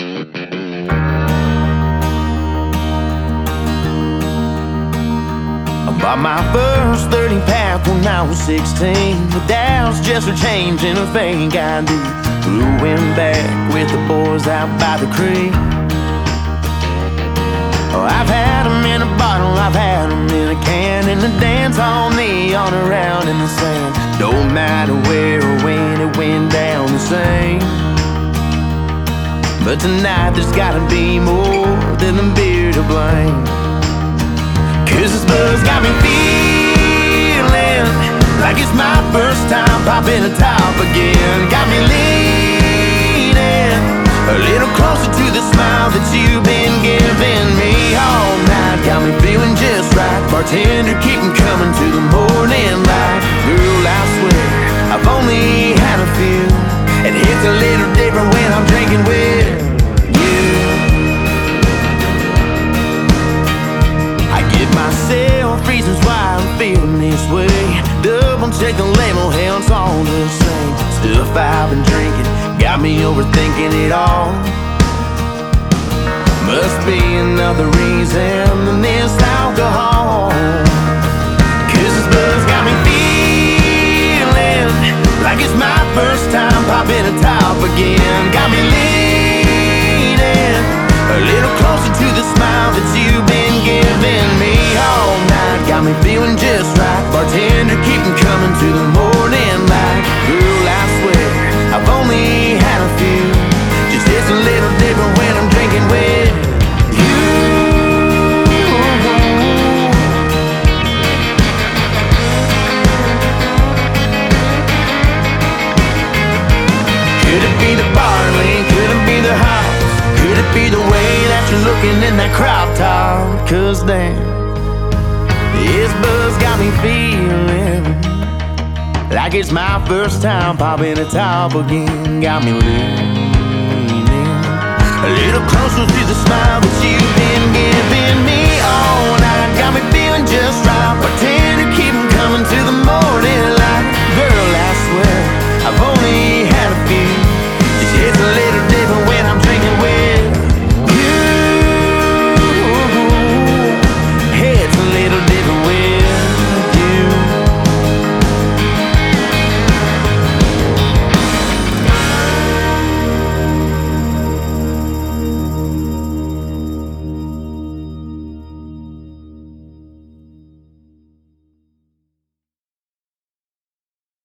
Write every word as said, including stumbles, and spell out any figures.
I bought my first thirty pack when I was sixteen. The dials just were changing, I think I do. Flew back with the boys out by the creek. Oh, I've had them in a bottle, I've had them in a can, in the dance hall, neon around in the sand. Don't matter where or when it went down the same. But tonight there's gotta be more than the beer to blame. Cause this buzz got me feeling like it's my first time popping a top again. Got me leaning a little closer to the smile that you've been giving me all night. Got me feeling just right. Bartender, keep 'em coming to the morning light. Girl, I swear I've only had a few. It hits a little different when I'm drinking with you. I give myself reasons why I'm feeling this way. Double check the label, hell, it's all the same. Stuff I've been drinking got me overthinking it all. Must be another reason than this alcohol. Cause this buzz got me feeling like it's my first time popping a top again. Got me leaning a little closer to the smile that you've been giving me all night. Got me feeling just right. Bartender, keep 'em coming to the morning light. Girl, I swear I've only had a few. Just it's a little different when I'm drinking with you. Could it be the barley? Could it be the hops? Could it be the way that you're looking in that crop top? Cause damn, this buzz got me feeling like it's my first time popping a top again. Got me leaning a little closer to the smile that you've been giving.